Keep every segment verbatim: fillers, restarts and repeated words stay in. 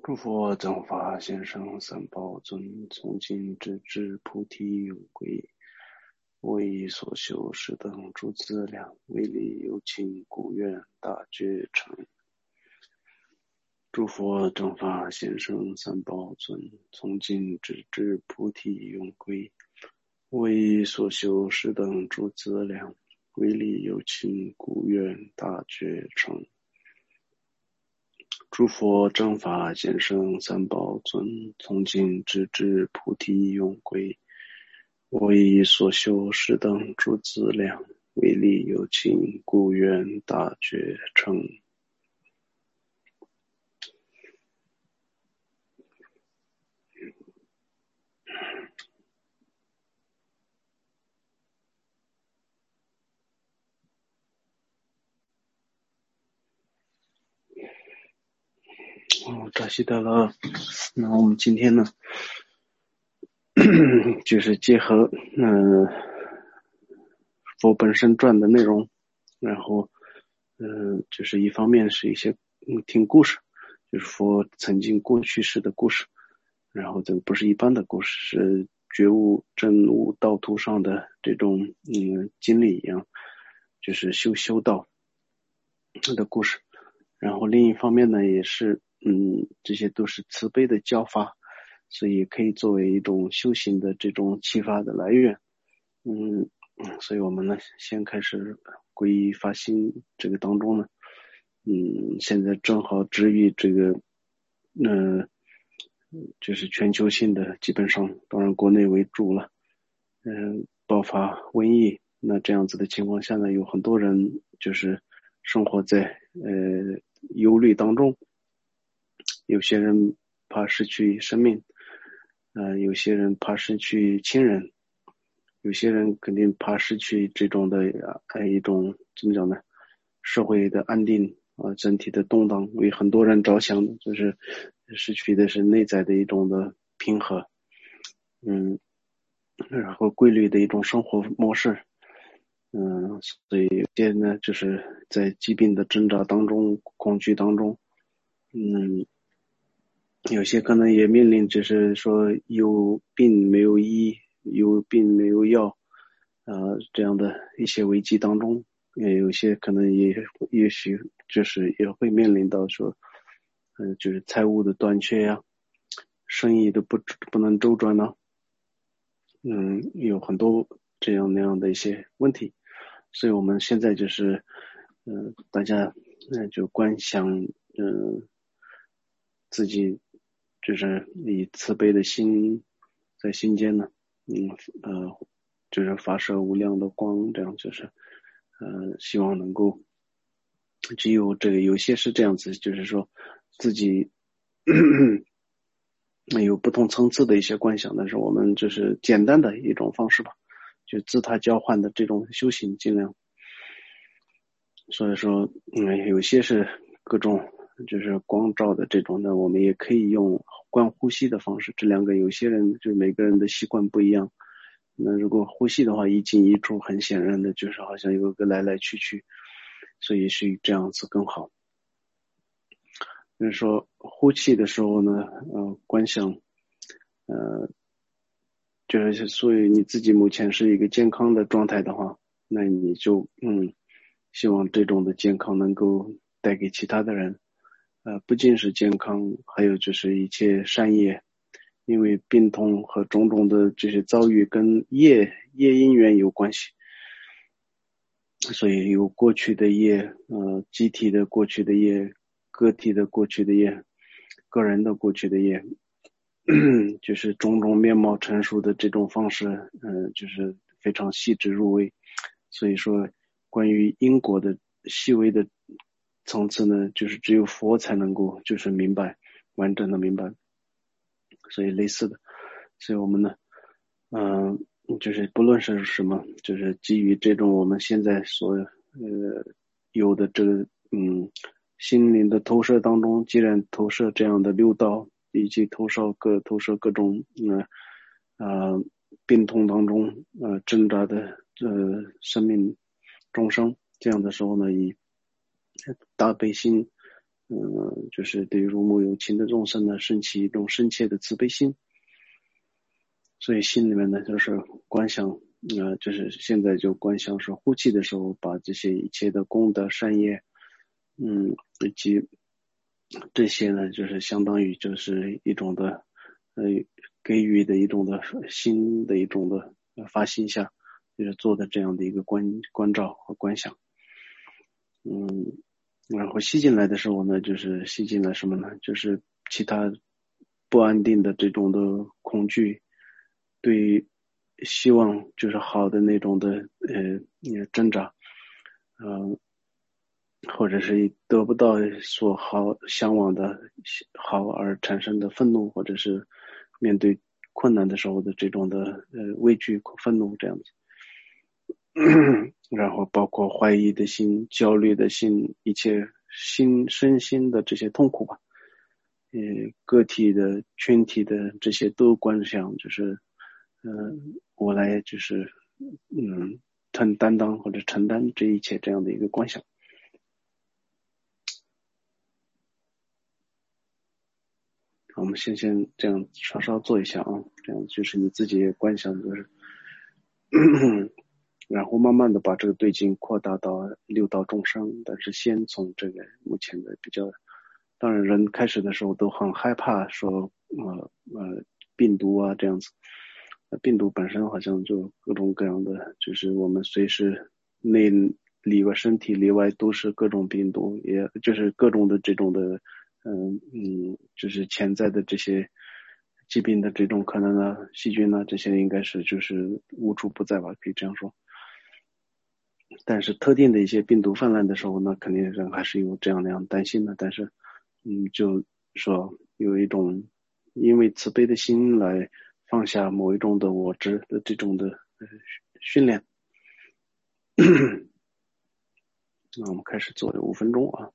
诸佛正法先生三宝尊，从今直至菩提永归。为所修是等诸资粮，为利有情故愿大觉成。诸佛正法先生三宝尊，从今直至菩提永归。为所修是等诸资粮，为利有情故愿大觉成。诸佛正法先生三宝尊，从今直至菩提永归。为所修是等诸资粮，为利有情故愿大觉成。哦，扎西德勒。那我们今天呢，就是结合嗯、呃、佛本身传的内容，然后嗯、呃、就是一方面是一些嗯听故事，就是佛曾经过去式的故事，然后这个不是一般的故事，是觉悟真悟道途上的这种嗯经历一样，就是修修道的故事。然后另一方面呢，也是嗯这些都是慈悲的教法，所以可以作为一种修行的这种启发的来源。嗯，所以我们呢先开始皈依发心这个当中呢，嗯，现在正好治愈这个嗯、呃、就是全球性的，基本上当然国内为主了，嗯、呃，爆发瘟疫。那这样子的情况下呢，有很多人就是生活在呃忧虑当中，有些人怕失去生命，呃，有些人怕失去亲人，有些人肯定怕失去这种的呃一种怎么讲呢？社会的安定啊、呃，整体的动荡，为很多人着想的，就是失去的是内在的一种的平和，嗯，然后规律的一种生活模式。嗯，所以有些呢，就是在疾病的挣扎当中、恐惧当中，嗯，有些可能也面临就是说有病没有医，有病没有药，呃，这样的一些危机当中，也有些可能也也许就是也会面临到说，嗯、呃，就是财务的短缺呀、啊，生意的不不能周转呢、啊，嗯，有很多这样那样的一些问题。所以我们现在就是，嗯、呃，大家，嗯、呃，就观想，嗯、呃，自己就是以慈悲的心，在心间呢，嗯，呃，就是发射无量的光，这样就是，呃，希望能够，只有这个有些是这样子，就是说自己有不同层次的一些观想，但是我们就是简单的一种方式吧。就自他交换的这种修行尽量，所以说嗯，有些是各种就是光照的这种的，我们也可以用观呼吸的方式，这两个有些人就是每个人的习惯不一样，那如果呼吸的话一进一出，很显然的就是好像有个来来去去，所以是这样子更好。就是说呼气的时候呢，呃，观想呃就是所以你自己目前是一个健康的状态的话，那你就嗯，希望这种的健康能够带给其他的人，呃，不仅是健康，还有就是一切善业，因为病痛和种种的这些遭遇跟业业因缘有关系，所以有过去的业，呃，集体的过去的业，个体的过去的业，个人的过去的业。就是种种面貌陈述的这种方式，呃，就是非常细致入微。所以说，关于因果的细微的层次呢，就是只有佛才能够就是明白，完整的明白。所以类似的，所以我们呢，嗯、呃，就是不论是什么，就是基于这种我们现在所呃有的这个嗯心灵的投射当中，既然投射这样的六道。以及投射各投射各种呃呃病痛当中呃挣扎的呃生命众生，这样的时候呢，以大悲心嗯，就是对如母有情的众生呢，升起一种深切的慈悲心。所以心里面呢，就是观想，呃，就是现在就观想说呼气的时候，把这些一切的功德善业，嗯，以及这些呢，就是相当于就是一种的，呃，给予的一种的心的一种的发心下，就是做的这样的一个观观照和观想。嗯，然后吸进来的时候呢，就是吸进来什么呢？就是其他不安定的这种的恐惧，对希望就是好的那种的呃挣扎，嗯、呃，或者是得不到所好向往的好而产生的愤怒，或者是面对困难的时候的这种的呃畏惧、愤怒这样子。然后包括怀疑的心、焦虑的心，一切心身心的这些痛苦吧，呃，个体的、群体的这些都观想，就是，嗯、呃，我来就是，嗯，承担当或者承担这一切这样的一个观想。我们先先这样稍稍做一下啊，这样就是你自己观想就是。然后慢慢的把这个对境扩大到六道众生，但是先从这个目前的比较，当然人开始的时候都很害怕说呃呃病毒啊这样子，病毒本身好像就各种各样的，就是我们随时内里外身体里外都是各种病毒，也就是各种的这种的嗯嗯，就是潜在的这些疾病的这种可能啊，细菌啊这些应该是就是无处不在吧，可以这样说。但是特定的一些病毒泛滥的时候呢，肯定人还是有这样那样担心的。但是，嗯，就说有一种因为慈悲的心来放下某一种的我执的这种的呃训练。那我们开始做五分钟啊，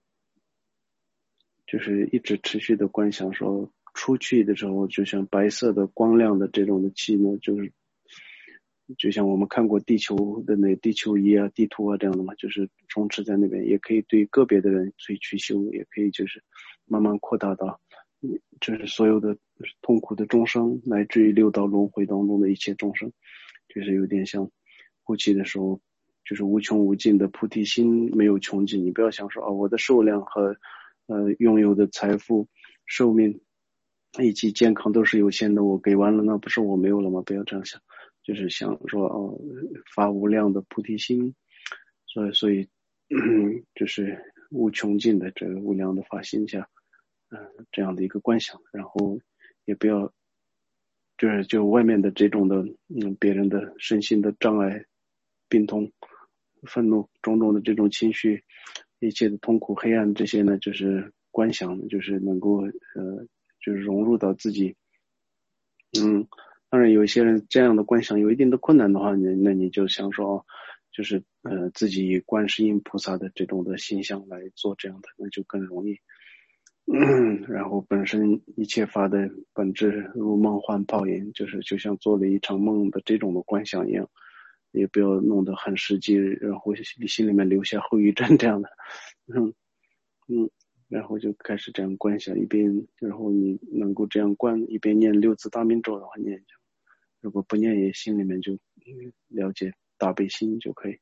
就是一直持续的观想说出去的时候，就像白色的光亮的这种的气呢，就是就像我们看过地球的那地球仪啊、地图啊这样的嘛，就是充斥在那边，也可以对个别的人去去修，也可以就是慢慢扩大到，就是所有的痛苦的众生，乃至于六道轮回当中的一切众生，就是有点像呼气的时候，就是无穷无尽的菩提心没有穷尽。你不要想说啊，我的寿量和呃拥有的财富、寿命以及健康都是有限的，我给完了，那不是我没有了吗？不要这样想。就是想说哦，发无量的菩提心，所以所以就是无穷尽的这个无量的发心下，嗯、呃，这样的一个观想，然后也不要就是就外面的这种的嗯别人的身心的障碍、病痛、愤怒种种的这种情绪，一切的痛苦、黑暗这些呢，就是观想，就是能够呃就是融入到自己，嗯。当然，有一些人这样的观想有一定的困难的话，你那你就想说，哦，就是呃自己以观世音菩萨的这种的形象来做这样的，那就更容易。嗯，然后本身一切法的本质如梦幻泡影，就是就像做了一场梦的这种的观想一样，也不要弄得很实际，然后心里面留下后遗症这样的。嗯嗯，然后就开始这样观想，一边然后你能够这样观，一边念六字大明咒的话念。如果不念也心里面就了解大悲心就可以。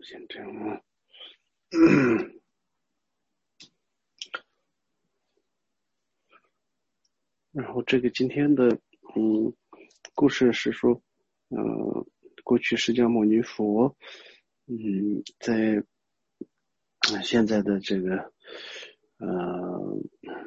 先这样啊。然后这个今天的嗯故事是说，呃，过去释迦牟尼佛，嗯，在现在的这个呃，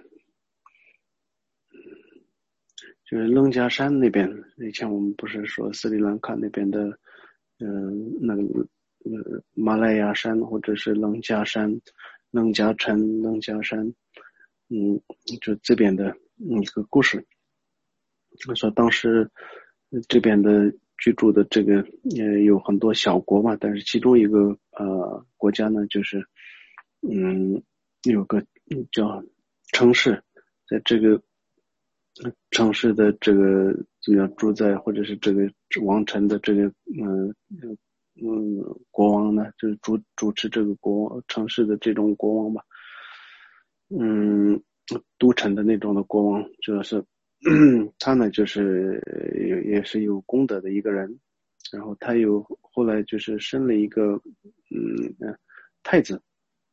就是楞伽山那边，以前我们不是说斯里兰卡那边的，嗯、呃，那个呃马来亚山或者是楞伽山、楞伽城、楞伽山，嗯，就这边的一个故事。说当时这边的居住的这个呃有很多小国嘛，但是其中一个呃国家呢，就是嗯有个叫城市，在这个城市的这个怎么样住在或者是这个王城的这个嗯嗯嗯国王呢，就是主主持这个国城市的这种国王吧，嗯都城的那种的国王，主要是。他呢就是也也是有功德的一个人，然后他有后来就是生了一个嗯太子，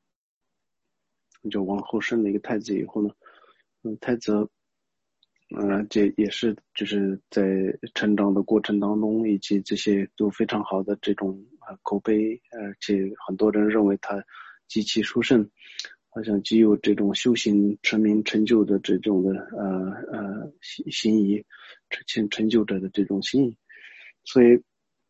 就王后生了一个太子以后呢，嗯太子嗯、呃、这也是就是在成长的过程当中，以及这些都非常好的这种呃口碑，而且很多人认为他极其殊胜。好像具有这种修行成名成就的这种的呃呃心心意，成成就者的这种心意，所以，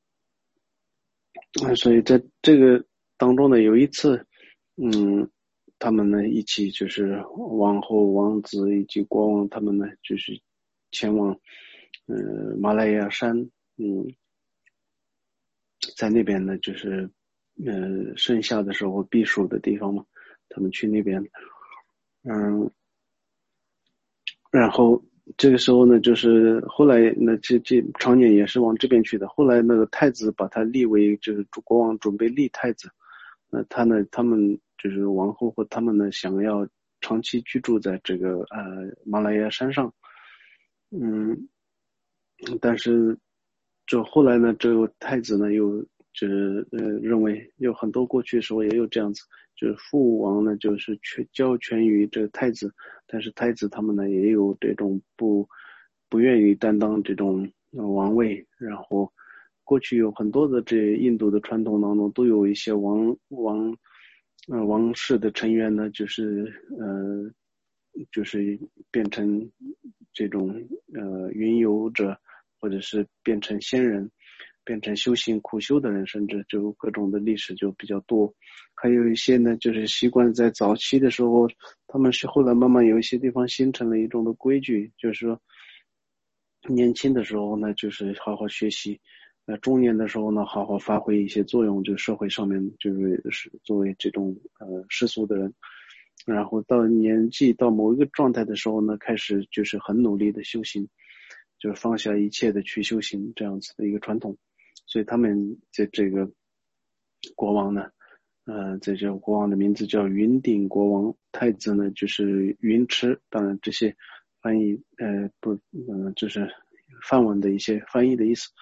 所以在这个当中呢，有一次，嗯，他们呢一起就是王后、王子以及国王，他们呢就是前往呃马来亚山，嗯，在那边呢就是呃盛夏的时候避暑的地方嘛，他们去那边。嗯，然后这个时候呢，就是后来那这这常年也是往这边去的。后来那个太子把他立为就是国王准备立太子，那他呢，他们就是王后和他们呢想要长期居住在这个呃马来亚山上，嗯，但是就后来呢，这个太子呢又就是呃认为有很多过去的时候也有这样子，就是父王呢就是全交权于这个太子，但是太子他们呢也有这种不不愿意担当这种、呃、王位，然后过去有很多的这印度的传统当中都有一些王王呃王室的成员呢，就是呃就是变成这种呃云游者，或者是变成仙人，变成修行苦修的人，甚至就各种的历史就比较多。还有一些呢，就是习惯在早期的时候，他们是后来慢慢有一些地方形成了一种的规矩，就是说年轻的时候呢，就是好好学习。呃，中年的时候呢，好好发挥一些作用，就社会上面就是是作为这种呃世俗的人，然后到年纪到某一个状态的时候呢，开始就是很努力的修行，就是放下一切的去修行这样子的一个传统。所以他们在这个国王呢，呃，在这个国王的名字叫云顶国王，太子呢就是云池，当然这些翻译呃不嗯、呃、就是梵文的一些翻译的意思。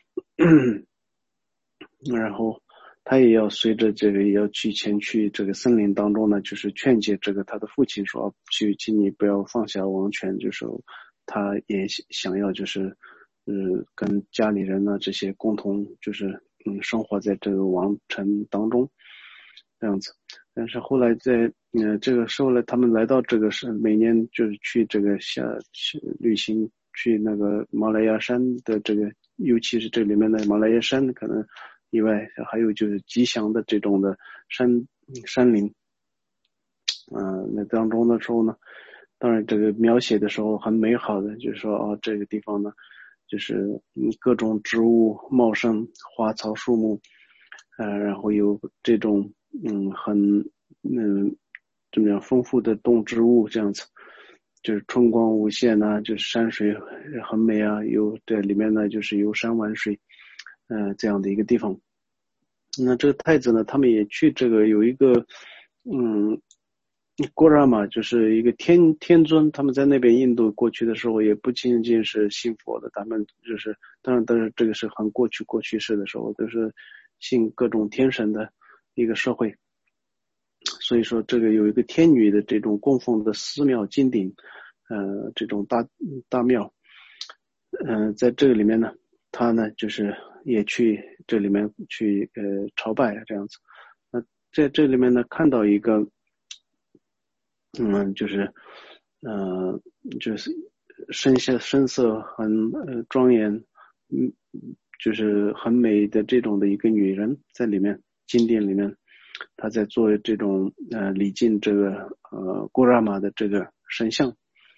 然后他也要随着这个也要去前去这个森林当中呢，就是劝解这个他的父亲说，去请你不要放下王权，就是他也想要就是呃跟家里人呢这些共同就是嗯生活在这个王城当中这样子。但是后来在呃这个时候呢，他们来到这个是每年就是去这个下去旅行，去那个马来亚山的这个，尤其是这里面的马来亚山可能以外，还有就是吉祥的这种的山山林，嗯、呃，那当中的时候呢，当然这个描写的时候很美好的，就是说哦这个地方呢，就是嗯各种植物茂盛，花草树木，呃，然后有这种嗯很嗯怎么样丰富的动植物这样子，就是春光无限呐、就是山水很美啊，有这里面呢就是游山玩水，呃这样的一个地方。那这个太子呢，他们也去这个有一个嗯郭拉玛，就是一个天天尊，他们在那边印度过去的时候，也不仅仅是信佛的，他们就是当然，但是这个是很过去过去式的时候，都是信各种天神的。 一个社会。所以说这个有一个天女的这种供奉的寺庙金顶，呃，这种大大庙，嗯、呃，在这个里面呢，他呢就是也去这里面去呃朝拜这样子。那在这里面呢，看到一个，嗯，就是呃，就是身下身色很呃庄严，嗯，就是很美的这种的一个女人在里面金殿里面。他在做这种呃礼敬这个呃古拉玛的这个神像，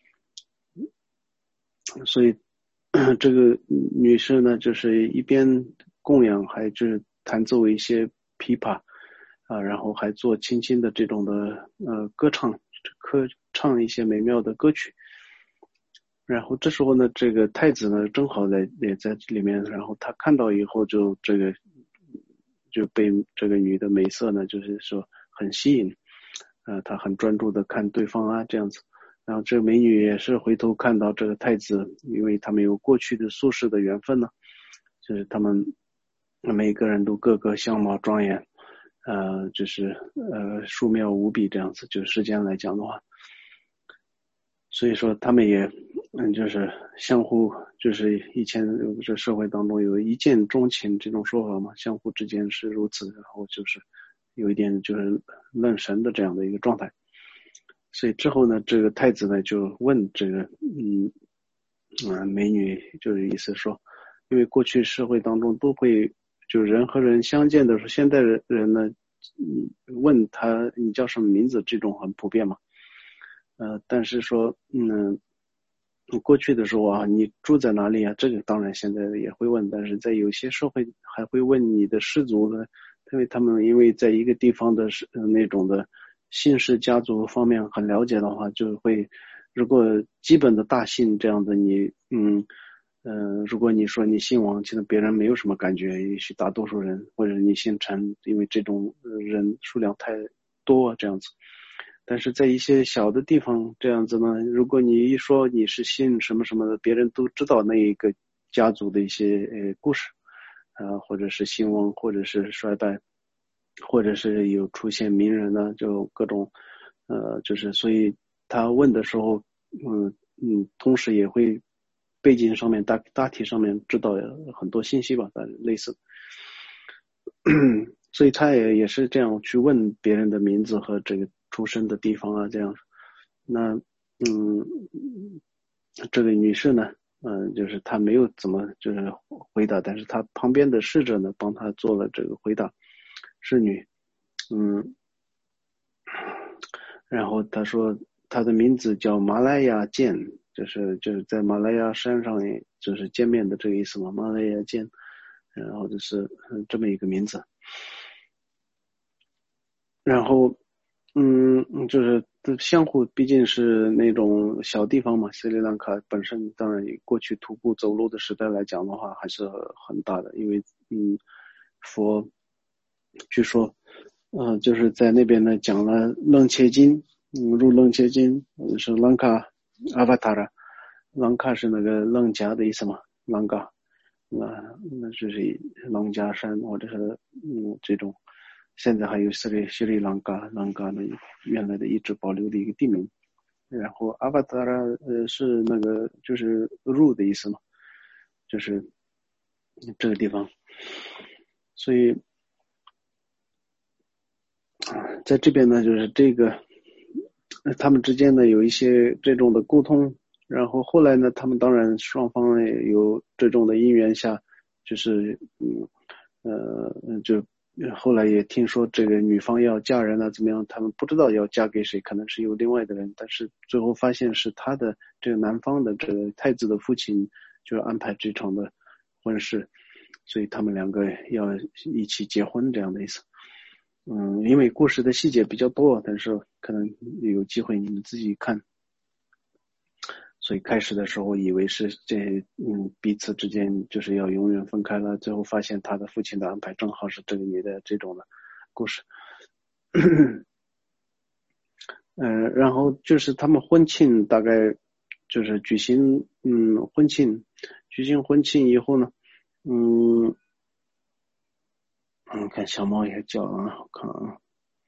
所以这个女士呢，就是一边供养，还就是弹奏一些琵琶啊，然后还做轻轻的这种的呃歌唱，歌唱一些美妙的歌曲。然后这时候呢，这个太子呢正好在也在里面，然后他看到以后就这个就被这个女的美色呢，就是说很吸引，呃，他很专注的看对方啊这样子。然后这个美女也是回头看到这个太子，因为他们有过去的宿世的缘分呢，就是他们每个人都个个相貌庄严，呃，就是呃殊妙无比这样子，就是时间来讲的话。所以说他们也嗯就是相互就是以前这社会当中有一见钟情这种说法嘛，相互之间是如此，然后就是有一点就是愣神的这样的一个状态。所以之后呢，这个太子呢就问这个嗯嗯美女，就是意思说，因为过去社会当中都会就人和人相见的时候，现代人人呢问他你叫什么名字这种很普遍嘛。呃，但是说，嗯，过去的时候啊，你住在哪里啊？这个当然现在也会问，但是在有些社会还会问你的氏族的，因为他们因为在一个地方的是、呃、那种的姓氏家族方面很了解的话，就会如果基本的大姓这样的你，嗯，呃，如果你说你姓王，其实别人没有什么感觉，也许大多数人或者你姓陈，因为这种人数量太多这样子。但是在一些小的地方这样子呢，如果你一说你是姓什么什么的，别人都知道那一个家族的一些呃故事，呃，或者是兴旺，或者是衰败，或者是有出现名人呢，就各种，呃，就是所以他问的时候，嗯嗯，同时也会背景上面大大体上面知道很多信息吧，但类似。所以他也也是这样去问别人的名字和这个出生的地方啊，这样。那嗯，这个女士呢，嗯、呃，就是她没有怎么就是回答，但是她旁边的侍者呢，帮她做了这个回答，侍女，嗯，然后她说她的名字叫马来亚见，就是就是在马来亚山上，就是见面的这个意思嘛，马来亚见，然后就是这么一个名字。然后，嗯，就是相互毕竟是那种小地方嘛，斯里兰卡本身当然过去徒步走路的时代来讲的话，还是很大的，因为嗯，佛据说，嗯、呃，就是在那边呢讲了楞伽经，嗯，入楞伽经是兰卡阿瓦塔拉，兰卡是那个楞伽的意思嘛，兰卡，那那就是楞伽山或者是嗯这种。现在还有斯里斯里兰卡，兰卡的原来的一直保留的一个地名。然后阿瓦达拉呃是那个就是入的意思嘛，就是这个地方。所以在这边呢，就是这个他们之间呢有一些这种的沟通，然后后来呢，他们当然双方有这种的因缘下，就是嗯呃就后来也听说这个女方要嫁人了怎么样，他们不知道要嫁给谁，可能是有另外的人，但是最后发现是他的这个男方的这个太子的父亲就安排这场的婚事，所以他们两个要一起结婚这样的意思。嗯，因为故事的细节比较多，但是可能有机会你们自己看。所以开始的时候以为是这嗯彼此之间就是要永远分开了，最后发现他的父亲的安排正好是这个女的这种的故事。呃，然后就是他们婚庆大概就是举行嗯婚庆，举行婚庆以后呢，嗯。 嗯，看小猫也叫啊，我看啊。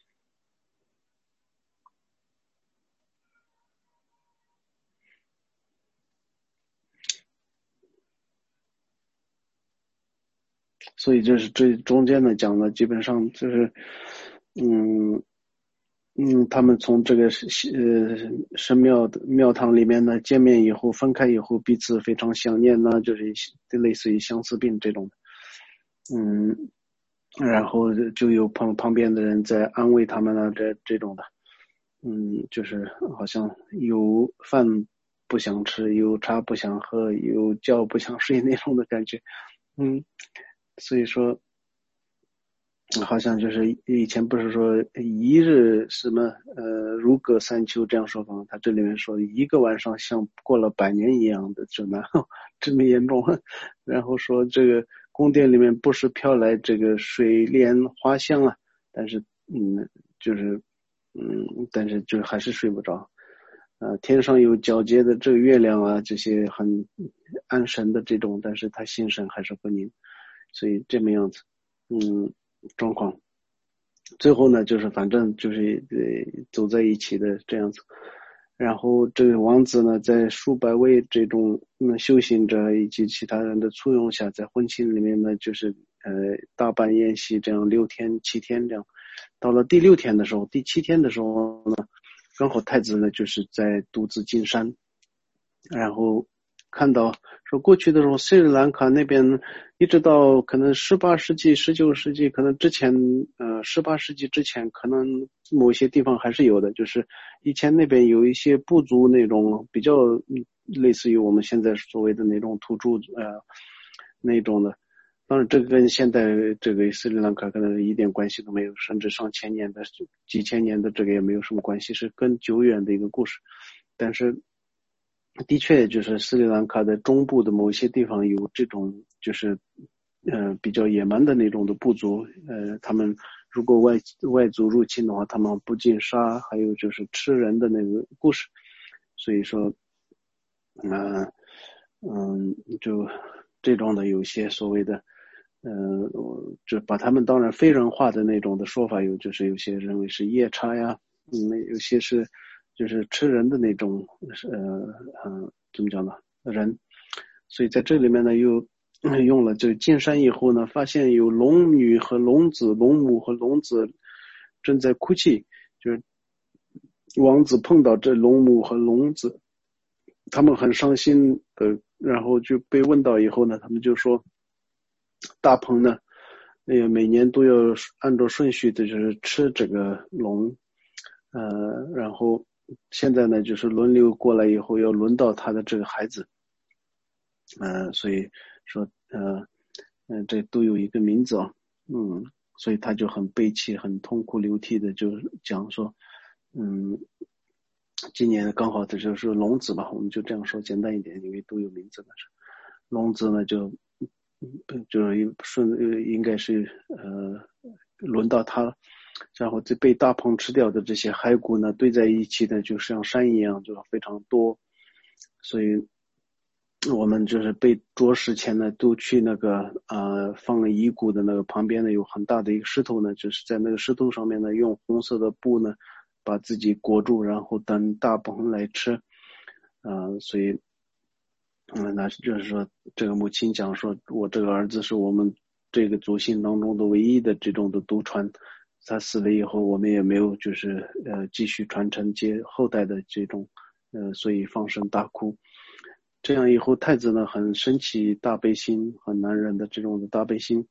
所以就是这中间呢讲的基本上就是，嗯嗯，他们从这个呃神庙的庙堂里面呢见面以后，分开以后彼此非常想念呢，就是类似于相思病这种的，嗯，然后就有旁旁边的人在安慰他们啊，这这种的，嗯，就是好像有饭不想吃，有茶不想喝，有觉不想睡那种的感觉，嗯，所以说。好像就是以前不是说一日什么呃如隔三秋这样说法吗？他这里面说一个晚上像过了百年一样的这么这么严重，然后说这个宫殿里面不时飘来这个水莲花香啊，但是嗯就是嗯但是就是还是睡不着，呃天上有皎洁的这个月亮啊，这些很安神的这种，但是他心神还是不宁，所以这么样子，嗯。状况，最后呢，就是反正就是呃走在一起的这样子。然后这个王子呢，在数百位这种嗯修行者以及其他人的簇拥下，在婚庆里面呢，就是呃大办宴席，这样六天七天这样。到了第六天的时候，第七天的时候呢，刚好太子呢就是在独自进山，然后看到说过去的时候，斯里兰卡那边一直到可能十八世纪、十九世纪，可能之前呃十八世纪之前，可能某些地方还是有的，就是以前那边有一些部族那种比较类似于我们现在所谓的那种土著呃那种的。当然，这个跟现在这个斯里兰卡可能一点关系都没有，甚至上千年的、几千年的这个也没有什么关系，是更久远的一个故事。但是的确，就是斯里兰卡的中部的某些地方有这种，就是呃比较野蛮的那种的部族，呃，他们如果外外族入侵的话，他们不禁杀，还有就是吃人的那个故事。所以说，嗯、呃、嗯，就这种的有些所谓的，呃，就把他们当然非人化的那种的说法有，就是有些认为是夜叉呀，嗯，有些是就是吃人的那种，呃，呃，怎么讲呢？人，所以在这里面呢，又用了这进山以后呢，发现有龙女和龙子、龙母和龙子正在哭泣，就是王子碰到这龙母和龙子，他们很伤心的，然后就被问到以后呢，他们就说，大鹏呢，那个每年都要按照顺序的，就是吃这个龙，呃，然后现在呢，就是轮流过来以后，要轮到他的这个孩子，呃，所以说，呃，嗯、呃，这都有一个名字啊，嗯，所以他就很悲戚、很痛哭流涕的就讲说，嗯，今年刚好这就是龙子吧，我们就这样说简单一点，因为都有名字的是龙子呢就就是顺应该是呃轮到他了，然后这被大鹏吃掉的这些骸骨呢堆在一起的就像山一样，就非常多，所以我们就是被捉食前呢都去那个呃放遗骨的那个旁边呢有很大的一个石头呢，就是在那个石头上面呢用红色的布呢把自己裹住，然后等大鹏来吃，呃，所以，嗯，那就是说，这个母亲讲说，我这个儿子是我们这个族姓当中的唯一的这种的独传，他死了以后，我们也没有就是呃继续传承接后代的这种，呃，所以放声大哭。这样以后，太子呢很生气，大悲心，很男人的这种的大悲心。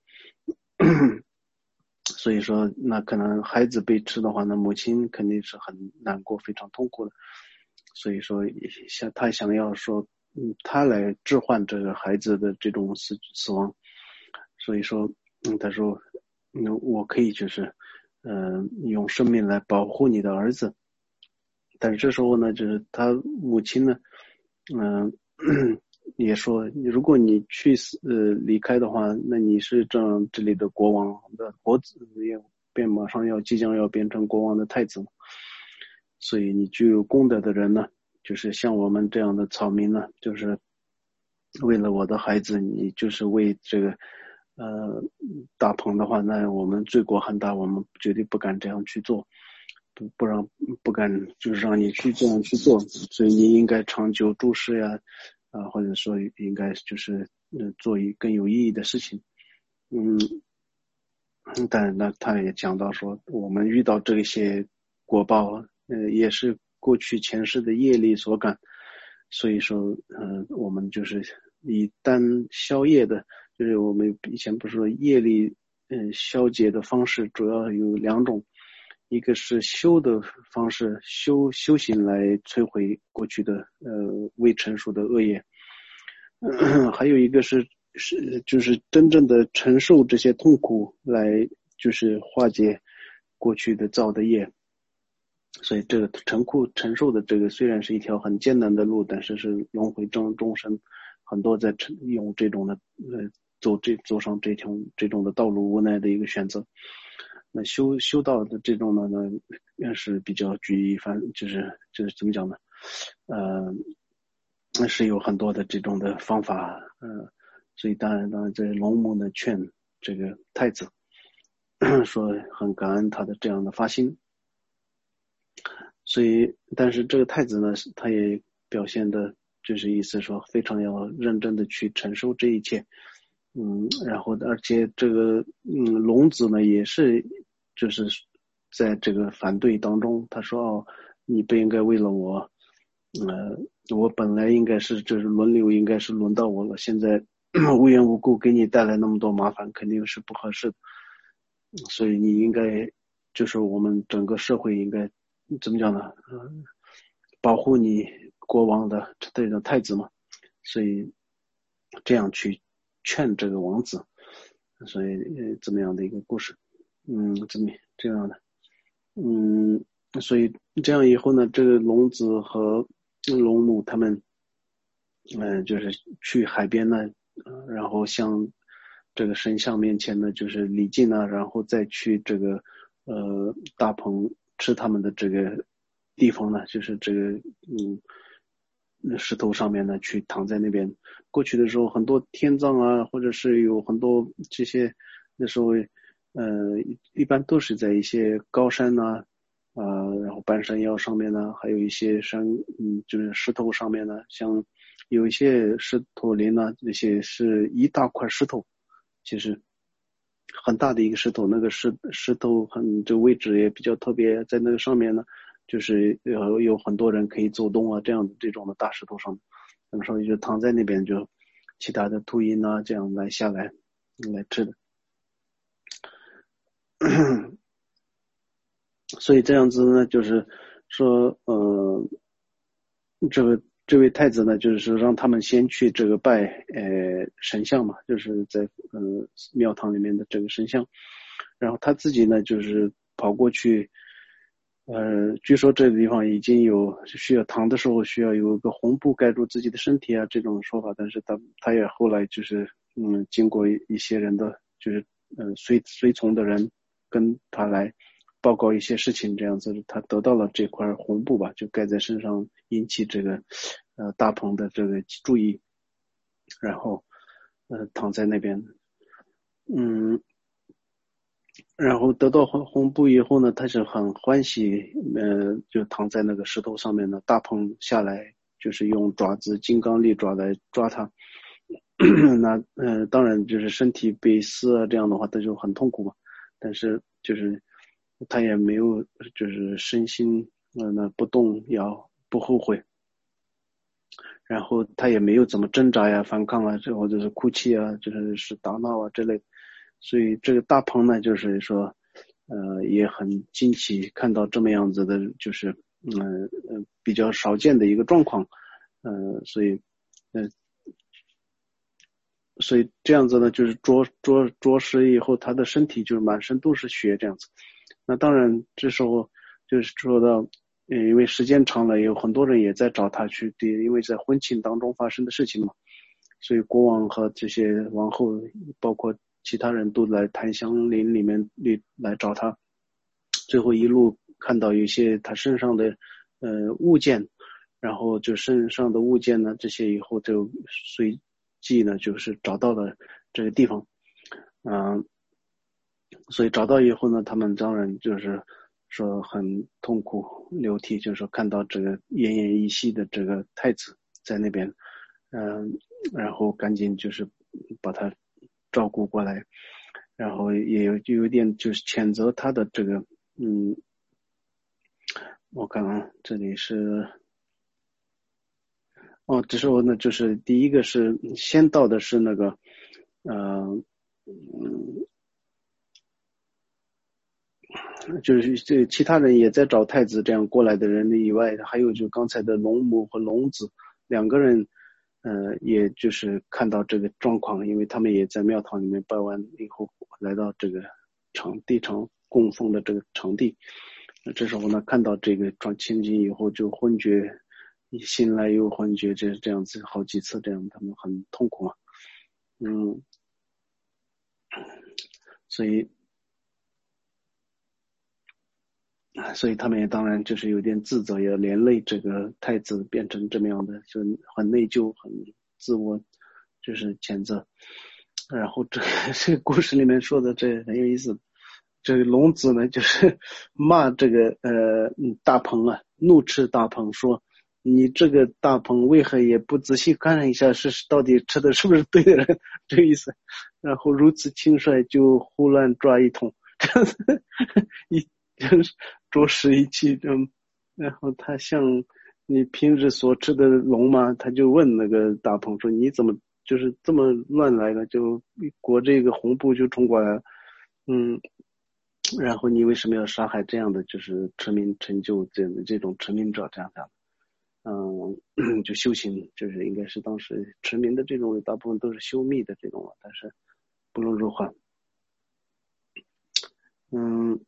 所以说，那可能孩子被吃的话，那母亲肯定是很难过、非常痛苦的。所以说，想他想要说，嗯，他来置换这个孩子的这种死死亡。所以说，嗯，他说，嗯，我可以就是，嗯、呃，用生命来保护你的儿子。但是这时候呢，就是他母亲呢，嗯、呃，也说，如果你去死呃离开的话，那你是这样这里的国王的国子，也变马上要即将要变成国王的太子，所以你具有功德的人呢，就是像我们这样的草民呢，就是为了我的孩子，你就是为这个呃大鹏的话，那我们罪过很大，我们绝对不敢这样去做，不不让不敢就是让你去这样去做，所以你应该长久注视呀，啊、呃、或者说应该就是呃做一更有意义的事情。嗯，但那他也讲到说，我们遇到这些果报，呃，也是过去前世的业力所感，所以说，呃，我们就是以单消业的，就是我们以前不是说业力，嗯、呃，消解的方式主要有两种，一个是修的方式，修修行来摧毁过去的呃未成熟的恶业，呃、还有一个是是就是真正的承受这些痛苦来就是化解过去的造的业。所以这个承苦承受的这个虽然是一条很艰难的路，但是是轮回中众生很多在用这种的呃走这走上这条这种的道路无奈的一个选择。那修修道的这种呢呢也是比较举一反，就是就是怎么讲呢？呃，是有很多的这种的方法，呃，所以当然当然这龙母呢劝这个太子说很感恩他的这样的发心。所以，但是这个太子呢，他也表现的，就是意思说非常要认真的去承受这一切，嗯，然后而且这个嗯龙子呢也是就是在这个反对当中，他说哦，你不应该为了我，呃，我本来应该是就是轮流应该是轮到我了，现在无缘无故给你带来那么多麻烦，肯定是不合适的，所以你应该就是我们整个社会应该。怎么讲呢？嗯，保护你国王的这种太子嘛，所以这样去劝这个王子，所以呃怎么样的一个故事？嗯，怎么这样的？嗯，所以这样以后呢，这个龙子和龙母他们，嗯、呃，就是去海边呢，呃，然后向这个神像面前呢，就是礼敬啊，然后再去这个呃大鹏吃他们的这个地方呢，就是这个嗯石头上面呢，去躺在那边。过去的时候，很多天葬啊，或者是有很多这些那时候呃一般都是在一些高山呐、啊，呃，然后半山腰上面呢，还有一些山，嗯，就是石头上面呢，像有一些石头林呢，那些是一大块石头，其实很大的一个石头，那个石石头很这个位置也比较特别，在那个上面呢，就是有有很多人可以走动啊，这样的这种的大石头上，那么说就躺在那边，就其他的秃鹰啊这样来下来来吃的。所以这样子呢，就是说，呃，这个这位太子呢，就是说让他们先去这个拜呃神像嘛，就是在呃庙堂里面的这个神像，然后他自己呢就是跑过去，呃，据说这个地方已经有需要躺的时候需要有一个红布盖住自己的身体啊这种说法，但是他他也后来就是嗯经过一些人的就是嗯、呃、随随从的人跟他来报告一些事情，这样子他得到了这块红布吧，就盖在身上，引起这个呃大鹏的这个注意，然后呃躺在那边，嗯，然后得到红红布以后呢，他是很欢喜，呃，就躺在那个石头上面呢，大鹏下来就是用爪子金刚利爪来抓他，那呃当然就是身体被撕啊这样的话，他就很痛苦嘛，但是就是他也没有就是身心呃那不动摇不后悔，然后他也没有怎么挣扎呀反抗啊，或者是哭泣啊，就是是打闹啊之类的，所以这个大鹏呢就是说呃也很惊奇看到这么样子的，就是嗯 呃, 呃比较少见的一个状况，呃所以呃所以这样子呢，就是着着着实以后，他的身体就是满身都是血这样子。那当然，这时候就是说到，呃，因为时间长了，有很多人也在找他去，对，因为在婚庆当中发生的事情嘛，所以国王和这些王后，包括其他人都来檀香林里面里来找他。最后一路看到有一些他身上的呃物件，然后就身上的物件呢，这些以后就随即呢就是找到了这个地方， 嗯、呃，所以找到以后呢，他们当然就是说很痛苦流涕，就是说看到这个奄奄一息的这个太子在那边，嗯、呃，然后赶紧就是把他照顾过来，然后也有就有点就是谴责他的这个，嗯，我看看这里是。哦，这时候呢，就是第一个是先到的是那个，呃，嗯，就是这其他人也在找太子这样过来的人以外，还有就刚才的龙母和龙子两个人，呃，也就是看到这个状况，因为他们也在庙堂里面拜完以后，来到这个场地场供奉的这个场地，这时候呢，看到这个状情景以后就昏厥，醒来又昏厥，这这样子好几次，这样他们很痛苦嘛，嗯，所以。所以他们也当然就是有点自责，也连累这个太子变成这么样的，就很内疚，很自我，就是谴责。然后这个这个故事里面说的这很有意思，这个龙子呢就是骂这个呃大鹏啊，怒斥大鹏说：你这个大鹏为何也不仔细看一下是到底吃的是不是对的人？这个意思。然后如此轻率就胡乱抓一通，这样子一就是着实一气，嗯，然后他像你平时所吃的龙嘛，他就问那个大鹏说：你怎么就是这么乱来的？就裹这个红布就冲过来了，嗯，然后你为什么要杀害这样的就是成名成就这样的这种成名者这样的？嗯，就修行就是应该是当时成名的这种大部分都是修密的这种了，但是不论如何，嗯。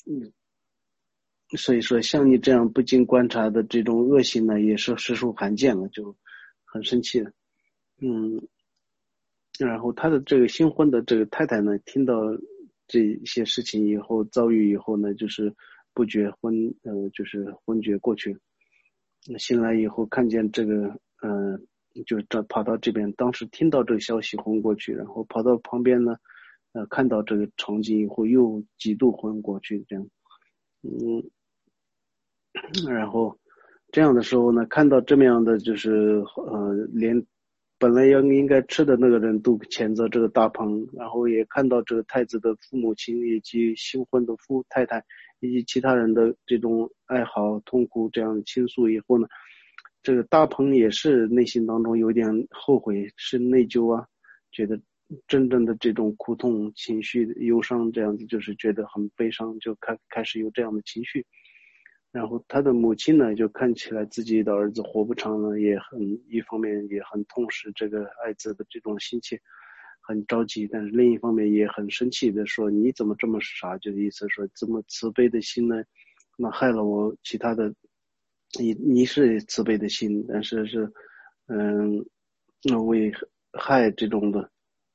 所以说，像你这样不经观察的这种恶行呢，也是实属罕见了，就很生气了。嗯，然后他的这个新婚的这个太太呢，听到这些事情以后，遭遇以后呢，就是不觉昏，呃，就是昏厥过去。醒来以后，看见这个，呃，就这跑到这边，当时听到这个消息昏过去，然后跑到旁边呢，呃，看到这个场景以后，又几度昏过去，这样。嗯，然后这样的时候呢，看到这么样的就是呃，连本来要应该吃的那个人都谴责这个大鹏，然后也看到这个太子的父母亲以及新婚的夫太太以及其他人的这种哀嚎痛苦这样倾诉以后呢，这个大鹏也是内心当中有点后悔，是内疚啊，觉得真正的这种苦痛情绪忧伤这样子，就是觉得很悲伤，就开开始有这样的情绪。然后他的母亲呢，就看起来自己的儿子活不长了，也很一方面也很痛失这个爱子的这种心切，很着急，但是另一方面也很生气的说：你怎么这么傻？就意思说这么慈悲的心呢，那害了我其他的，你你是慈悲的心，但是是嗯，那为害这种的，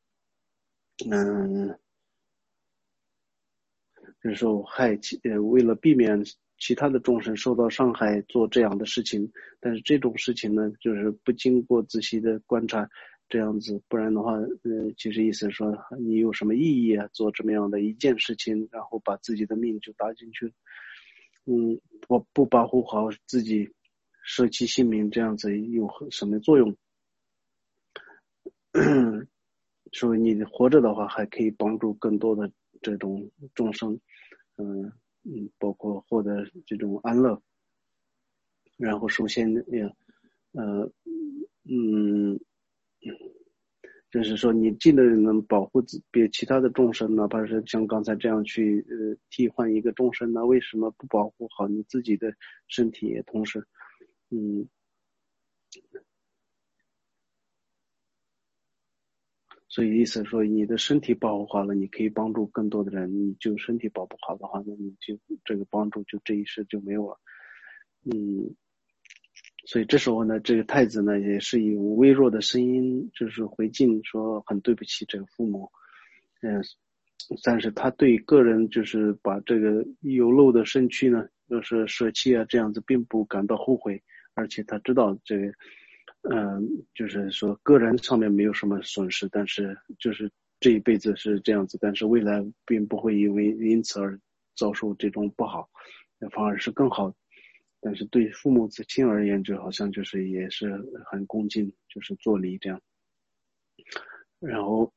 嗯。就是说害其呃，为了避免其他的众生受到伤害，做这样的事情。但是这种事情呢，就是不经过仔细的观察，这样子，不然的话，呃，其实意思是说你有什么意义啊？做这么样的一件事情，然后把自己的命就搭进去，嗯，不不保护好自己，舍弃性命，这样子有什么作用？说你活着的话，还可以帮助更多的这种众生，嗯嗯，包括获得这种安乐。然后首先也呃嗯，就是说你尽的能保护自别其他的众生，哪怕是像刚才这样去呃替换一个众生呢，为什么不保护好你自己的身体也同时嗯。所以意思说，你的身体保护好了，你可以帮助更多的人。你就身体保不好的话，那你就这个帮助就这一世就没有了。嗯，所以这时候呢，这个太子呢也是以微弱的声音就是回敬说很对不起这个父母，嗯，但是他对个人就是把这个有漏的身躯呢，就是舍弃啊这样子，并不感到后悔，而且他知道这个，嗯、呃，就是说个人上面没有什么损失，但是就是这一辈子是这样子，但是未来并不会因为因此而遭受这种不好，反而是更好。但是对父母子亲而言，就好像就是也是很恭敬，就是作礼这样。然后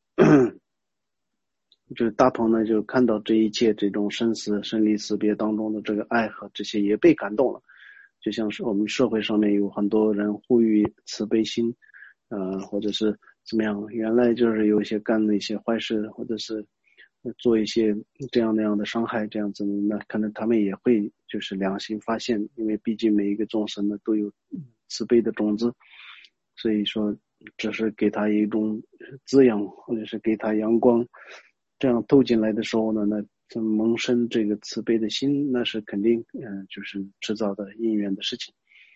就是大鹏呢，就看到这一切这种生死生离死别当中的这个爱和这些，也被感动了。就像是我们社会上面有很多人呼吁慈悲心，呃，或者是怎么样，原来就是有一些干的一些坏事，或者是做一些这样那样的伤害，这样子，那可能他们也会就是良心发现，因为毕竟每一个众生呢都有慈悲的种子，所以说只是给他一种滋养，或者是给他阳光，这样透进来的时候呢，那萌生这个慈悲的心，那是肯定嗯、呃，就是迟早的因缘的事情。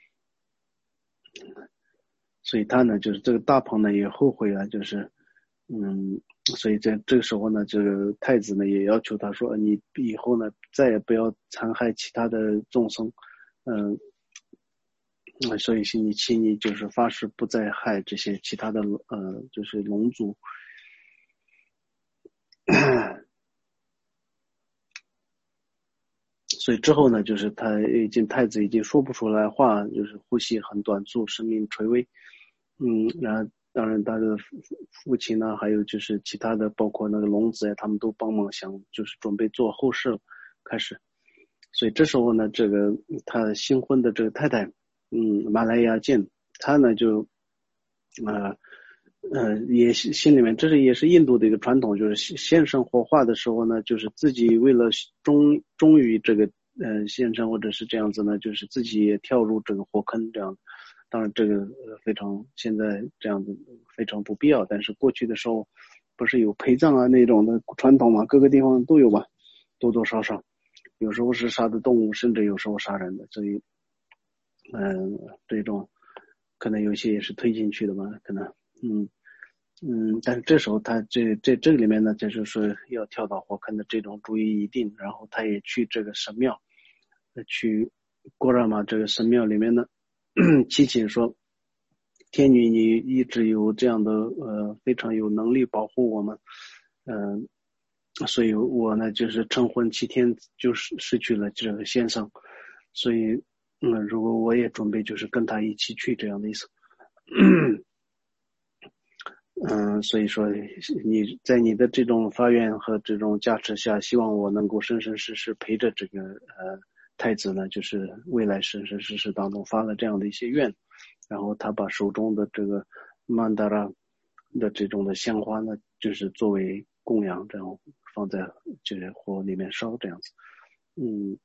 所以他呢，就是这个大鹏呢也后悔了，就是嗯，所以在这个时候呢，这个太子呢也要求他说，你以后呢再也不要残害其他的众生，嗯、呃，所以你请你就是发誓不再害这些其他的呃，就是龙族。所以之后呢，就是他已经太子已经说不出来话，就是呼吸很短促，生命垂危。嗯，然后当然他的父亲呢，还有就是其他的，包括那个龙子呀，他们都帮忙想，就是准备做后事开始。所以这时候呢，这个他新婚的这个太太，嗯，马来亚健，他呢就，呃，呃，也心里面，这是也是印度的一个传统，就是先生火化的时候呢，就是自己为了忠忠于这个呃先生或者是这样子呢，就是自己也跳入这个火坑这样。当然这个呃非常现在这样子非常不必要，但是过去的时候不是有陪葬啊那种的传统嘛，各个地方都有吧，多多少少，有时候是杀的动物，甚至有时候杀人的，所以嗯、呃，这种可能有些也是推进去的吧，可能嗯。嗯，但是这时候他这这这里面呢，就是说要跳到火坑的这种主意已定，然后他也去这个神庙，去郭让嘛这个神庙里面呢，祈请说，天女你一直有这样的呃非常有能力保护我们，嗯、呃，所以我呢就是成婚七天就失失去了这个先生，所以嗯，如果我也准备就是跟他一起去这样的意思。嗯，所以说你在你的这种发愿和这种加持下，希望我能够生生世世陪着这个呃太子呢，就是未来生生世世当中发了这样的一些愿，然后他把手中的这个曼达拉的这种的香花呢，就是作为供养，这样放在这个火里面烧这样子，嗯。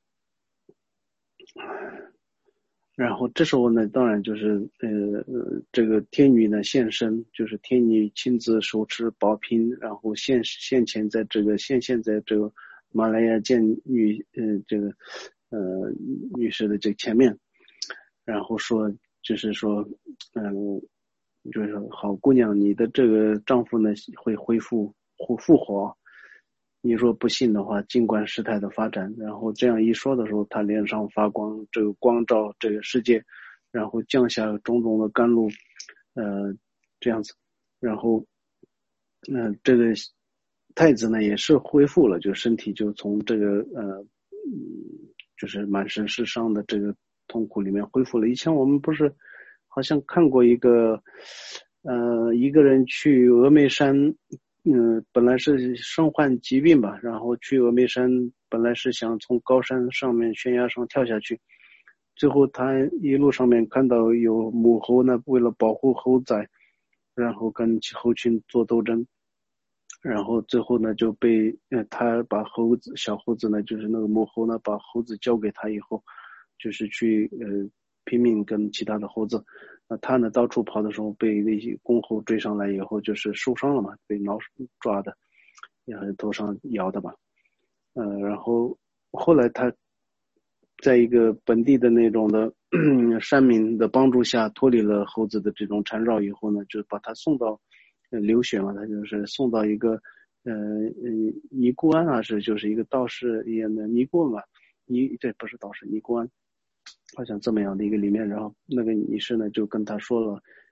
然后这时候呢，当然就是呃呃，这个天女呢现身，就是天女亲自手持宝瓶，然后现现前在这个现现在这个马来亚见女呃这个呃女士的这前面，然后说就是说嗯、呃，就是说好姑娘，你的这个丈夫呢会恢复复复活。你若不信的话，尽管事态的发展，然后这样一说的时候，他脸上发光，这个光照这个世界，然后降下种种的甘露，呃，这样子，然后，嗯、呃，这个太子呢也是恢复了，就身体就从这个呃，就是满身是伤的这个痛苦里面恢复了。以前我们不是好像看过一个，呃，一个人去峨眉山。嗯，本来是身患疾病吧，然后去峨眉山，本来是想从高山上面悬崖上跳下去，最后他一路上面看到有母猴呢，为了保护猴崽，然后跟猴群做斗争，然后最后呢就被呃他把猴子小猴子呢，就是那个母猴呢，把猴子交给他以后，就是去呃拼命跟其他的猴子，那他呢到处跑的时候被那些公猴追上来以后，就是受伤了嘛，被老鼠抓的，然后头上摇的吧，呃，然后后来他在一个本地的那种的山民的帮助下脱离了猴子的这种缠绕以后呢，就把他送到呃流血嘛，他就是送到一个呃嗯尼姑庵啊，是就是一个道士一样的尼姑嘛，尼这不是道士尼姑庵，好像这么样的一个里面，然后那个女士呢就跟他说了，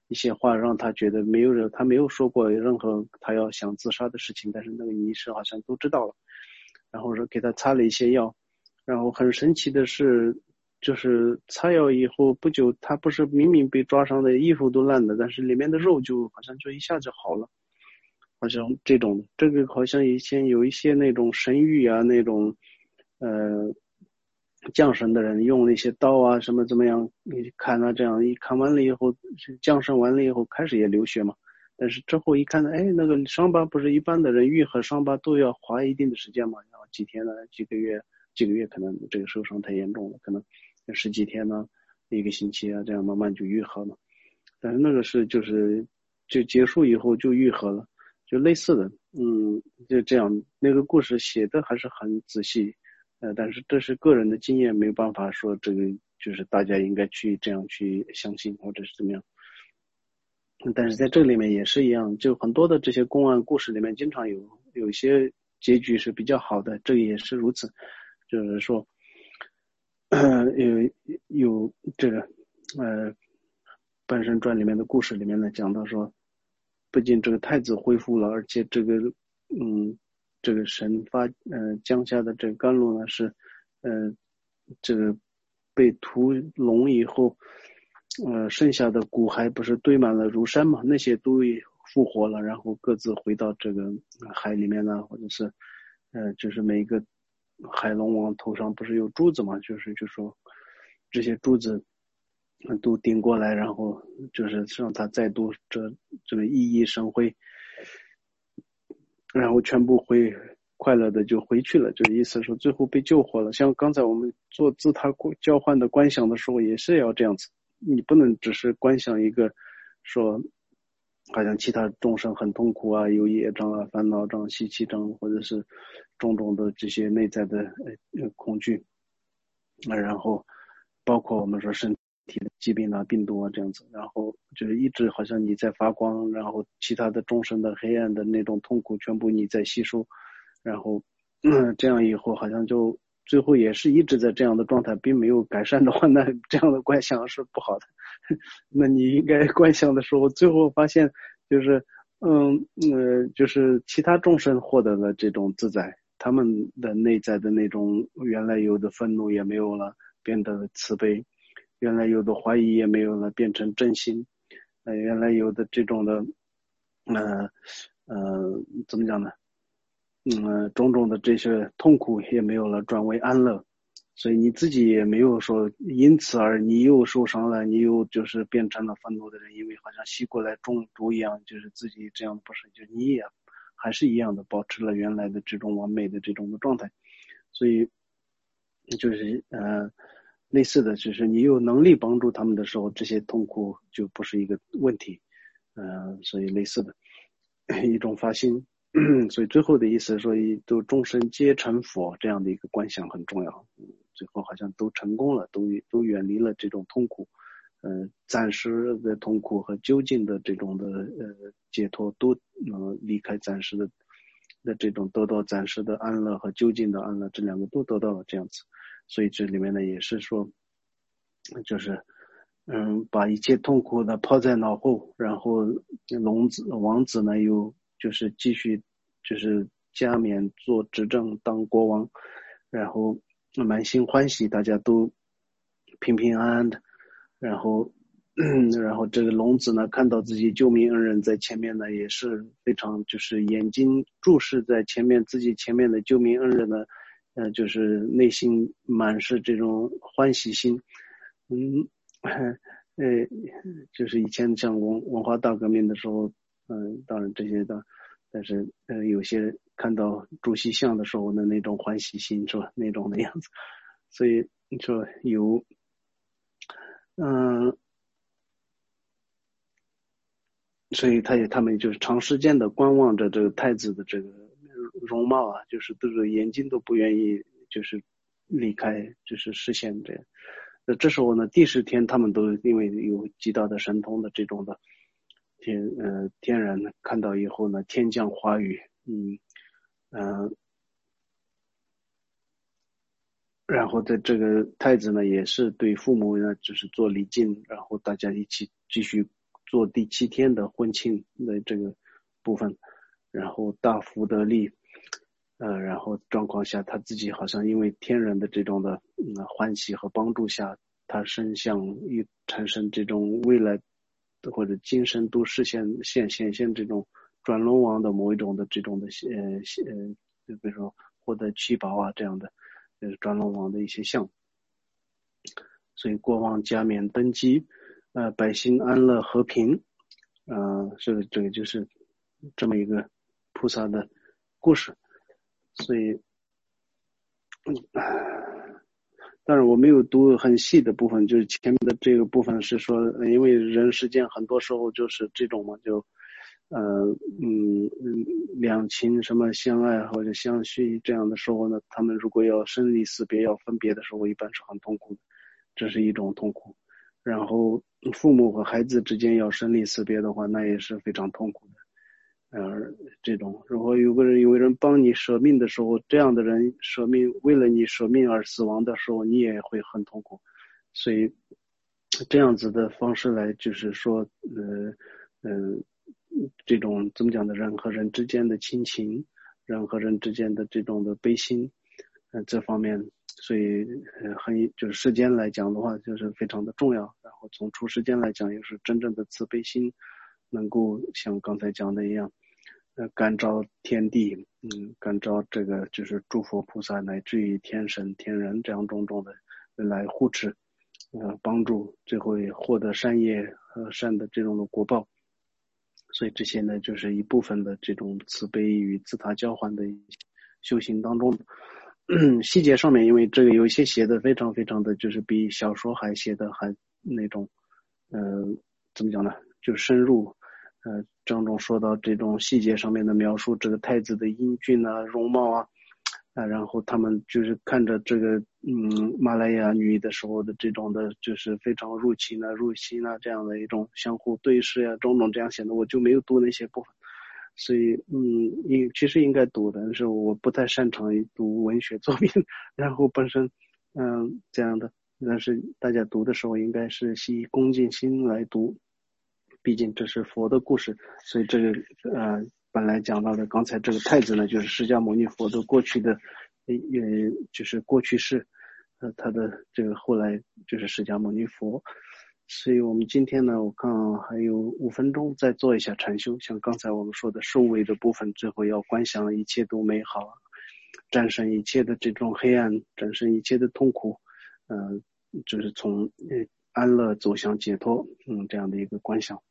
一些话让他觉得没有人，他没有说过任何他要想自杀的事情，但是那个尼士好像都知道了，然后说给他擦了一些药，然后很神奇的是，就是擦药以后不久，他不是明明被抓伤的衣服都烂了，但是里面的肉就好像就一下就好了，好像这种这个好像以前有一些那种神谕啊，那种呃降神的人用那些刀啊什么怎么样你砍啊，这样一砍完了以后，降神完了以后开始也流血嘛，但是之后一看，哎，那个伤疤不是一般的人愈合伤疤都要花一定的时间嘛，然后几天呢，几个月，几个月可能这个受伤太严重了，可能十几天呢，一个星期啊，这样慢慢就愈合了。但是那个是就是就结束以后就愈合了，就类似的，嗯，就这样，那个故事写的还是很仔细，呃，但是这是个人的经验，没有办法说这个就是大家应该去这样去相信或者是怎么样。但是在这里面也是一样，就很多的这些公案故事里面，经常有有一些结局是比较好的，这也是如此。就是说，有有这个呃《半神传》里面的故事里面呢，讲到说，不仅这个太子恢复了，而且这个嗯这个神发呃降下的这个甘露呢是呃这个被屠龙以后。呃，剩下的骨骸不是堆满了如山嘛？那些都复活了，然后各自回到这个海里面呢，或者是，呃，就是每一个海龙王头上不是有珠子嘛？就是就说这些珠子都顶过来，然后就是让他再度这这个熠熠生辉，然后全部回快乐的就回去了，就意思说最后被救活了。像刚才我们做自他交换的观想的时候，也是要这样子。你不能只是观想一个说好像其他众生很痛苦啊，有业障啊、烦恼障、习气障，或者是种种的这些内在的呃恐惧，然后包括我们说身体的疾病啊、病毒啊这样子，然后就是一直好像你在发光，然后其他的众生的黑暗的那种痛苦全部你在吸收，然后嗯这样以后好像就最后也是一直在这样的状态，并没有改善的话，那这样的观想是不好的。那你应该观想的时候，最后发现就是，嗯呃，就是其他众生获得了这种自在，他们的内在的那种原来有的愤怒也没有了，变得慈悲；原来有的怀疑也没有了，变成真心；呃，原来有的这种的，呃呃，怎么讲呢？嗯，种种的这些痛苦也没有了，转为安乐，所以你自己也没有说因此而你又受伤了，你又就是变成了愤怒的人，因为好像吸过来中毒一样，就是自己这样不是，就你也还是一样的保持了原来的这种完美的这种的状态，所以就是呃类似的，就是你有能力帮助他们的时候，这些痛苦就不是一个问题，呃，所以类似的一种发心。所以最后的意思是说，都众生皆成佛这样的一个观想很重要。最后好像都成功了，都都远离了这种痛苦，呃，暂时的痛苦和究竟的这种的呃解脱，都能、呃、离开暂时的的这种得到暂时的安乐和究竟的安乐，这两个都得到了这样子。所以这里面呢也是说，就是嗯，把一切痛苦呢抛在脑后，然后龙子王子呢又就是继续就是加冕做执政当国王，然后满心欢喜，大家都平平安安的，然后然后这个龙子呢看到自己救命恩人在前面呢，也是非常就是眼睛注视在前面自己前面的救命恩人呢，呃，就是内心满是这种欢喜心，嗯。呃，就是以前像文文化大革命的时候，嗯、呃，当然这些的，但是呃，有些看到主席像的时候的那种欢喜心是吧？那种的样子，所以你说有，嗯、呃，所以他也他们就是长时间的观望着这个太子的这个容貌啊，就是都是眼睛都不愿意就是离开，就是视线这样。那这时候呢，第十天他们都因为有极大的神通的这种的天呃天然看到以后呢，天降华雨，嗯嗯、呃，然后在这个太子呢也是对父母呢就是做礼敬，然后大家一起继续做第七天的婚庆的这个部分，然后大福得利，呃，然后状况下他自己好像因为天人的这种的嗯欢喜和帮助下，他身相一产生这种未来或者今生都实现现显现这种转轮王的某一种的这种的呃呃，就比如说获得七宝啊这样的，呃转轮王的一些相。所以国王加冕登基，呃，百姓安乐和平，呃，这个这个就是这么一个菩萨的故事。所以，嗯，当然我没有读很细的部分，就是前面的这个部分是说，因为人世间很多时候就是这种嘛，就呃嗯两情什么相爱或者相续这样的时候呢，他们如果要生离死别要分别的时候，一般是很痛苦的，这是一种痛苦。然后父母和孩子之间要生离死别的话，那也是非常痛苦的。呃，这种如果有个人有人帮你舍命的时候，这样的人舍命为了你舍命而死亡的时候，你也会很痛苦。所以这样子的方式来就是说，呃呃，这种怎么讲的，人和人之间的亲情，人和人之间的这种的悲心，呃，这方面，所以呃很就是世间来讲的话，就是非常的重要。然后从出世间来讲，也是真正的慈悲心，能够像刚才讲的一样。呃，感召天地，嗯，感召这个就是诸佛菩萨乃至于天神天人这样种种的来护持，呃，帮助，最后也获得善业和善的这种的果报。所以这些呢，就是一部分的这种慈悲与自他交换的修行当中。细节上面，因为这个有一些写的非常非常的就是比小说还写的还那种，呃，怎么讲呢？就深入。呃，张总说到这种细节上面的描述，这个太子的英俊啊、容貌啊，啊，然后他们就是看着这个嗯马来亚女的时候的这种的，就是非常入情啊、入心啊这样的一种相互对视呀、啊，种种这样显得我就没有读那些部分，所以嗯，应其实应该读的，但是我不太擅长于读文学作品，然后本身嗯这样的，但是大家读的时候应该是以恭敬心来读。毕竟这是佛的故事，所以这个呃，本来讲到的刚才这个太子呢，就是释迦牟尼佛的过去的，呃，就是过去式，呃，他的这个后来就是释迦牟尼佛。所以我们今天呢，我看还有五分钟，再做一下禅修。像刚才我们说的收尾的部分，最后要观想一切都美好，战胜一切的这种黑暗，战胜一切的痛苦，呃，就是从呃安乐走向解脱，嗯，这样的一个观想。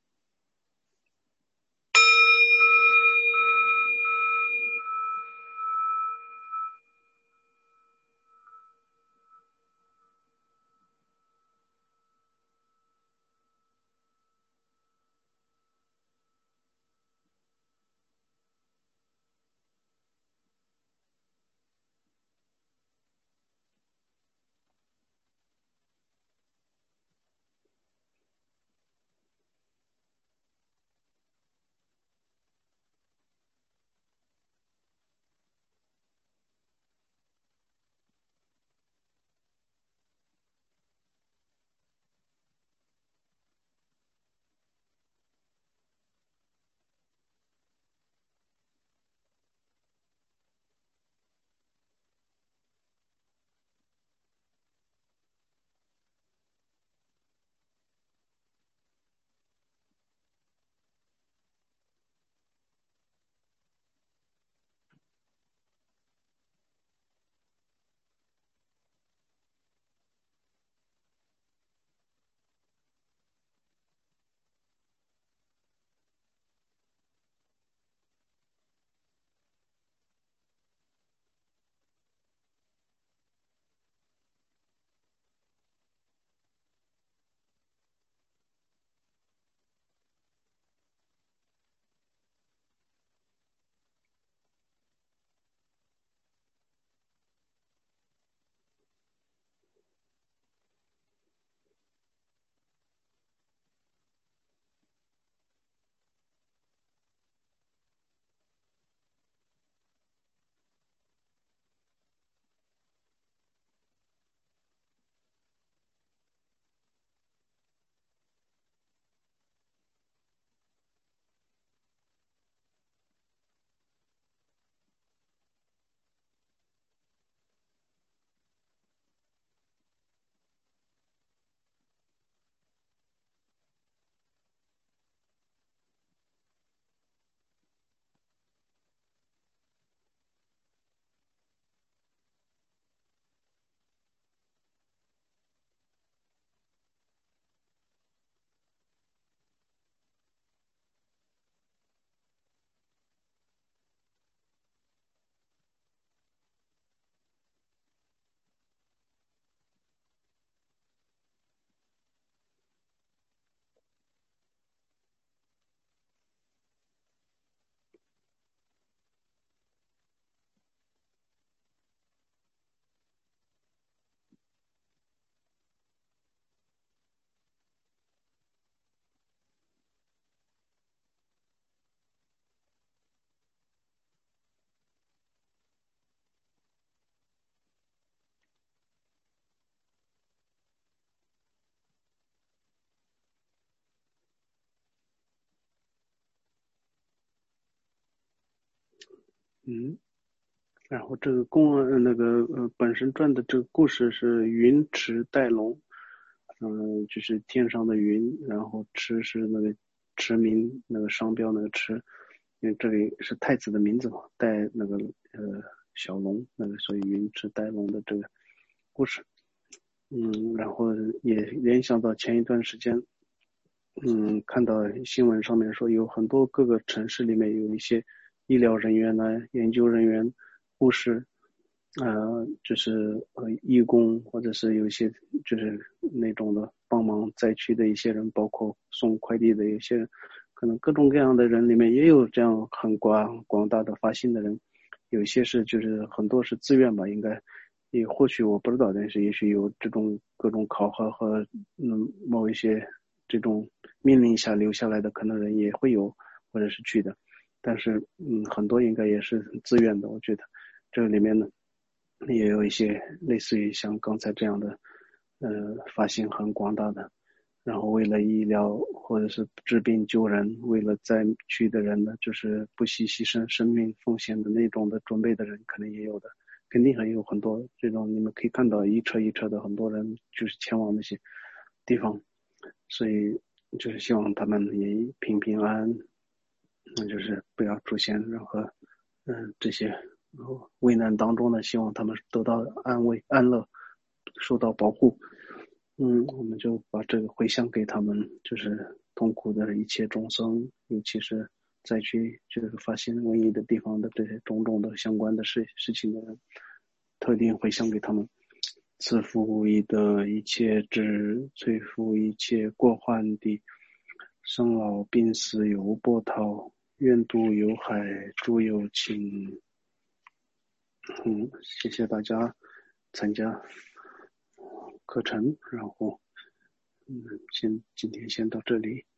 嗯，然后这个公呃那个呃本身传的这个故事是云池带龙，嗯、就是天上的云，然后池是那个驰名那个商标那个池，因为这里是太子的名字嘛，带那个呃小龙那个，所以云池带龙的这个故事。嗯，然后也联想到前一段时间，嗯，看到新闻上面说有很多各个城市里面有一些医疗人员呢、研究人员、护士，呃，就是呃义工，或者是有一些就是那种的帮忙灾区的一些人，包括送快递的一些人，可能各种各样的人里面也有这样很广广大的发心的人，有一些是就是很多是自愿吧，应该也或许我不知道，但是也许有这种各种考核和嗯某一些这种命令下留下来的可能人也会有，或者是去的，但是嗯很多应该也是自愿的，我觉得这里面呢也有一些类似于像刚才这样的呃发心很广大的，然后为了医疗或者是治病救人，为了灾区的人呢，就是不惜牺牲生命风险的那种的准备的人，可能也有的，肯定还有很多这种，你们可以看到一车一车的很多人就是前往那些地方，所以就是希望他们也平平安安，那就是不要出现任何嗯这些危难当中呢，希望他们得到安慰安乐，受到保护。嗯，我们就把这个回向给他们，就是痛苦的一切众生，尤其是灾区就是发现瘟疫的地方的这些种种的相关的事事情的人，特定回向给他们。赐福无疑的一切智，摧伏一切过患的生老病死有波涛，愿度有海诸有情。嗯，谢谢大家参加课程，然后嗯，先今天先到这里。